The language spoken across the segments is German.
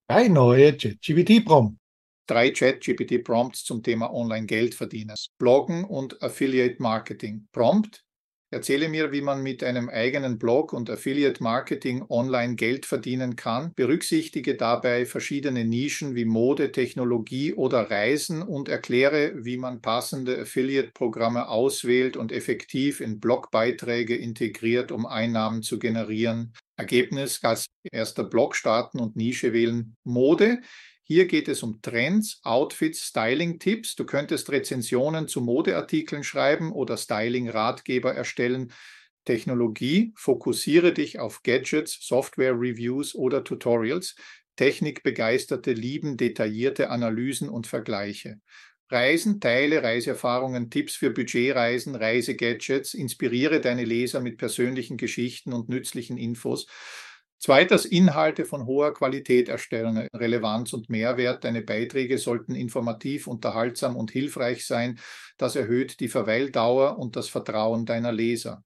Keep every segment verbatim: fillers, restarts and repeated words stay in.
Drei neue ChatGPT-Prompt. Drei ChatGPT-Prompts zum Thema Online-Geld verdienen. Bloggen und Affiliate-Marketing. Prompt: Erzähle mir, wie man mit einem eigenen Blog und Affiliate-Marketing online Geld verdienen kann. Berücksichtige dabei verschiedene Nischen wie Mode, Technologie oder Reisen und erkläre, wie man passende Affiliate-Programme auswählt und effektiv in Blogbeiträge integriert, um Einnahmen zu generieren. Ergebnis: als erster Blog starten und Nische wählen. Mode. Hier geht es um Trends, Outfits, Styling-Tipps. Du könntest Rezensionen zu Modeartikeln schreiben oder Styling-Ratgeber erstellen. Technologie: Fokussiere dich auf Gadgets, Software-Reviews oder Tutorials. Technikbegeisterte lieben detaillierte Analysen und Vergleiche. Reisen: Teile Reiseerfahrungen, Tipps für Budgetreisen, Reisegadgets. Inspiriere deine Leser mit persönlichen Geschichten und nützlichen Infos. Zweitens, Inhalte von hoher Qualität erstellen, Relevanz und Mehrwert. Deine Beiträge sollten informativ, unterhaltsam und hilfreich sein. Das erhöht die Verweildauer und das Vertrauen deiner Leser.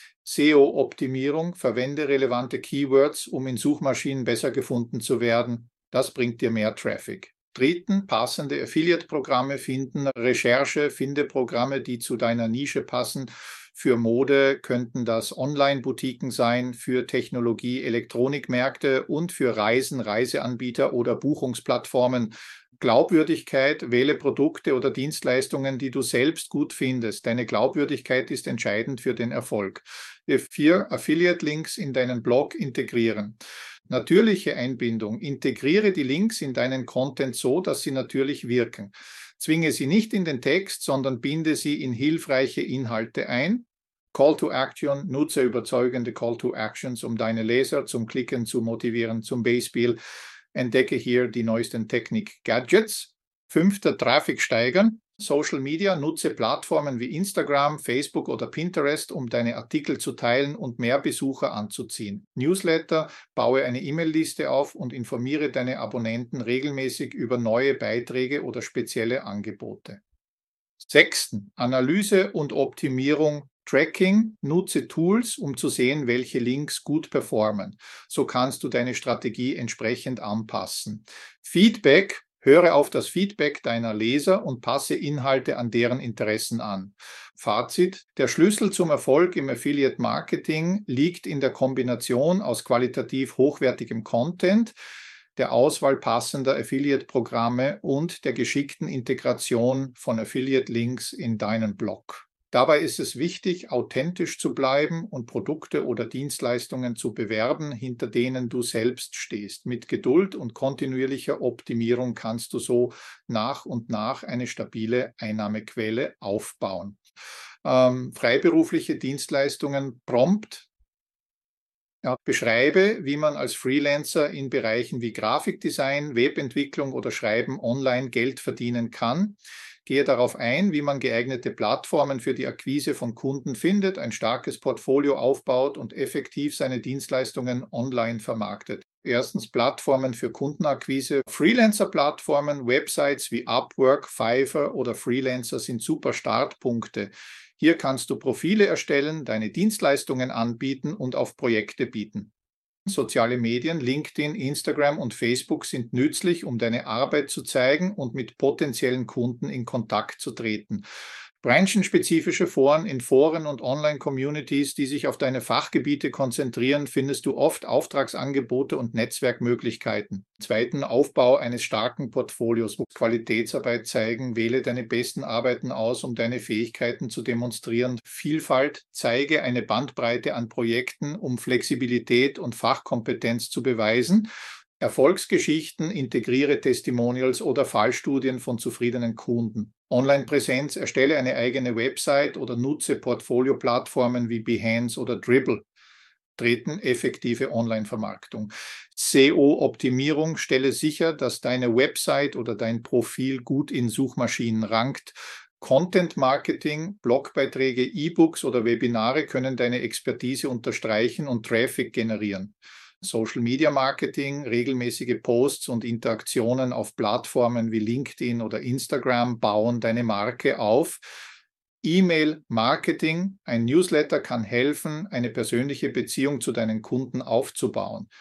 S E O-Optimierung: Verwende relevante Keywords, um in Suchmaschinen besser gefunden zu werden. Das bringt dir mehr Traffic. Dritten, passende Affiliate-Programme finden. Recherche, finde Programme, die zu deiner Nische passen. Für Mode könnten das Online-Boutiquen sein, für Technologie Elektronikmärkte und für Reisen Reiseanbieter oder Buchungsplattformen. Glaubwürdigkeit: Wähle Produkte oder Dienstleistungen, die du selbst gut findest. Deine Glaubwürdigkeit ist entscheidend für den Erfolg. Vier, Affiliate-Links in deinen Blog integrieren. Natürliche Einbindung: Integriere die Links in deinen Content so, dass sie natürlich wirken. Zwinge sie nicht in den Text, sondern binde sie in hilfreiche Inhalte ein. Call to Action: Nutze überzeugende Call to Actions, um deine Leser zum Klicken zu motivieren. Zum Beispiel: Entdecke hier die neuesten Technik-Gadgets. Fünfter, Traffic steigern. Social Media: Nutze Plattformen wie Instagram, Facebook oder Pinterest, um deine Artikel zu teilen und mehr Besucher anzuziehen. Newsletter: Baue eine E-Mail-Liste auf und informiere deine Abonnenten regelmäßig über neue Beiträge oder spezielle Angebote. Sechsten, Analyse und Optimierung. Tracking: Nutze Tools, um zu sehen, welche Links gut performen. So kannst du deine Strategie entsprechend anpassen. Feedback: Höre auf das Feedback deiner Leser und passe Inhalte an deren Interessen an. Fazit: Der Schlüssel zum Erfolg im Affiliate Marketing liegt in der Kombination aus qualitativ hochwertigem Content, der Auswahl passender Affiliate-Programme und der geschickten Integration von Affiliate-Links in deinen Blog. Dabei ist es wichtig, authentisch zu bleiben und Produkte oder Dienstleistungen zu bewerben, hinter denen du selbst stehst. Mit Geduld und kontinuierlicher Optimierung kannst du so nach und nach eine stabile Einnahmequelle aufbauen. Ähm, freiberufliche Dienstleistungen. Prompt: Ja, beschreibe, wie man als Freelancer in Bereichen wie Grafikdesign, Webentwicklung oder Schreiben online Geld verdienen kann. Gehe darauf ein, wie man geeignete Plattformen für die Akquise von Kunden findet, ein starkes Portfolio aufbaut und effektiv seine Dienstleistungen online vermarktet. Erstens, Plattformen für Kundenakquise. Freelancer-Plattformen, Websites wie Upwork, Fiverr oder Freelancer sind super Startpunkte. Hier kannst du Profile erstellen, deine Dienstleistungen anbieten und auf Projekte bieten. Soziale Medien, LinkedIn, Instagram und Facebook sind nützlich, um deine Arbeit zu zeigen und mit potenziellen Kunden in Kontakt zu treten. Branchenspezifische Foren in Foren und Online-Communities, die sich auf deine Fachgebiete konzentrieren, findest du oft Auftragsangebote und Netzwerkmöglichkeiten. Zweiten, Aufbau eines starken Portfolios. Qualitätsarbeit zeigen. Wähle deine besten Arbeiten aus, um deine Fähigkeiten zu demonstrieren. Vielfalt: Zeige eine Bandbreite an Projekten, um Flexibilität und Fachkompetenz zu beweisen. Erfolgsgeschichten: Integriere Testimonials oder Fallstudien von zufriedenen Kunden. Online-Präsenz: Erstelle eine eigene Website oder nutze Portfolio-Plattformen wie Behance oder Dribbble. Dritten, effektive Online-Vermarktung. S E O-Optimierung: Stelle sicher, dass deine Website oder dein Profil gut in Suchmaschinen rankt. Content-Marketing: Blogbeiträge, E-Books oder Webinare können deine Expertise unterstreichen und Traffic generieren. Social Media Marketing: Regelmäßige Posts und Interaktionen auf Plattformen wie LinkedIn oder Instagram bauen deine Marke auf. E-Mail Marketing: Ein Newsletter kann helfen, eine persönliche Beziehung zu deinen Kunden aufzubauen.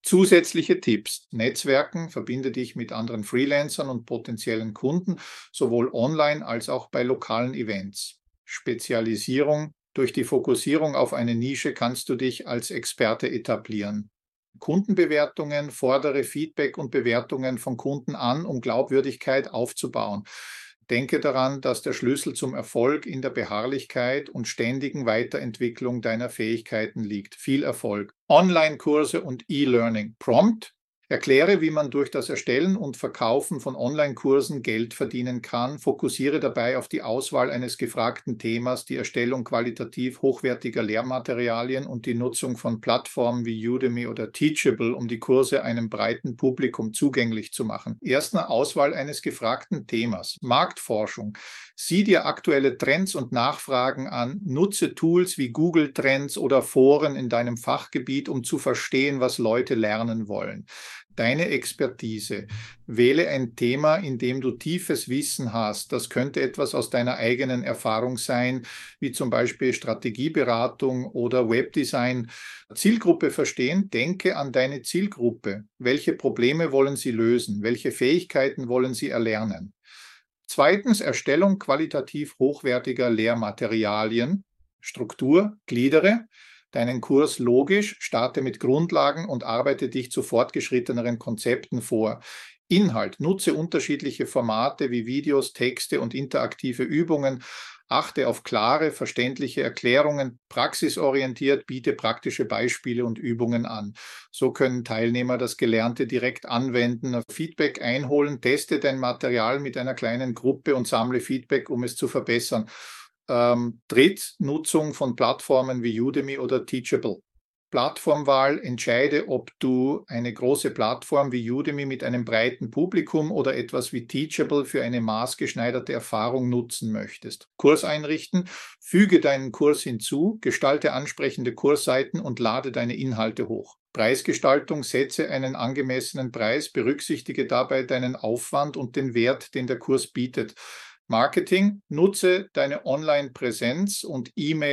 Zusätzliche Tipps. Netzwerken, verbinde dich mit anderen Freelancern und potenziellen Kunden, sowohl online als auch bei lokalen Events. Spezialisierung. Durch die Fokussierung auf eine Nische kannst du dich als Experte etablieren. Kundenbewertungen, fordere Feedback und Bewertungen von Kunden an, um Glaubwürdigkeit aufzubauen. Denke daran, dass der Schlüssel zum Erfolg in der Beharrlichkeit und ständigen Weiterentwicklung deiner Fähigkeiten liegt. Viel Erfolg. Online-Kurse und E-Learning. Prompt. Erkläre, wie man durch das Erstellen und Verkaufen von Online-Kursen Geld verdienen kann. Fokussiere dabei auf die Auswahl eines gefragten Themas, die Erstellung qualitativ hochwertiger Lehrmaterialien und die Nutzung von Plattformen wie Udemy oder Teachable, um die Kurse einem breiten Publikum zugänglich zu machen. Erstens Auswahl eines gefragten Themas. Marktforschung. Sieh dir aktuelle Trends und Nachfragen an. Nutze Tools wie Google Trends oder Foren in deinem Fachgebiet, um zu verstehen, was Leute lernen wollen. Deine Expertise. Wähle ein Thema, in dem du tiefes Wissen hast. Das könnte etwas aus deiner eigenen Erfahrung sein, wie zum Beispiel Strategieberatung oder Webdesign. Zielgruppe verstehen. Denke an deine Zielgruppe. Welche Probleme wollen sie lösen? Welche Fähigkeiten wollen sie erlernen? Zweitens, Erstellung qualitativ hochwertiger Lehrmaterialien. Struktur. Gliedere deinen Kurs logisch, starte mit Grundlagen und arbeite dich zu fortgeschritteneren Konzepten vor. Inhalt. Nutze unterschiedliche Formate wie Videos, Texte und interaktive Übungen. Achte auf klare, verständliche Erklärungen. Praxisorientiert, biete praktische Beispiele und Übungen an. So können Teilnehmer das Gelernte direkt anwenden, Feedback einholen, teste dein Material mit einer kleinen Gruppe und sammle Feedback, um es zu verbessern. Ähm, Dritt, Nutzung von Plattformen wie Udemy oder Teachable. Plattformwahl. Entscheide, ob du eine große Plattform wie Udemy mit einem breiten Publikum oder etwas wie Teachable für eine maßgeschneiderte Erfahrung nutzen möchtest. Kurs einrichten. Füge deinen Kurs hinzu, gestalte ansprechende Kursseiten und lade deine Inhalte hoch. Preisgestaltung. Setze einen angemessenen Preis, berücksichtige dabei deinen Aufwand und den Wert, den der Kurs bietet. Marketing. Nutze deine Online-Präsenz und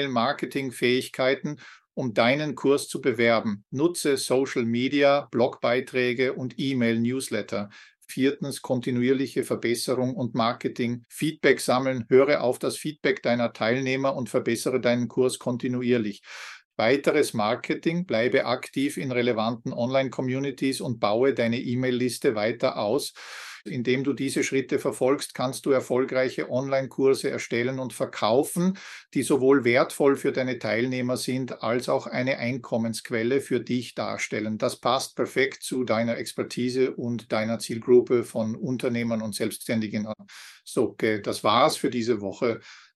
E-Mail-Marketing-Fähigkeiten, um deinen Kurs zu bewerben. Nutze Social Media, Blogbeiträge und E-Mail-Newsletter. Viertens, kontinuierliche Verbesserung und Marketing. Feedback sammeln. Höre auf das Feedback deiner Teilnehmer und verbessere deinen Kurs kontinuierlich. Weiteres Marketing. Bleibe aktiv in relevanten Online-Communities und baue deine E-Mail-Liste weiter aus. Indem du diese Schritte verfolgst, kannst du erfolgreiche Online-Kurse erstellen und verkaufen, die sowohl wertvoll für deine Teilnehmer sind, als auch eine Einkommensquelle für dich darstellen. Das passt perfekt zu deiner Expertise und deiner Zielgruppe von Unternehmern und Selbstständigen. So, okay, das war's für diese Woche.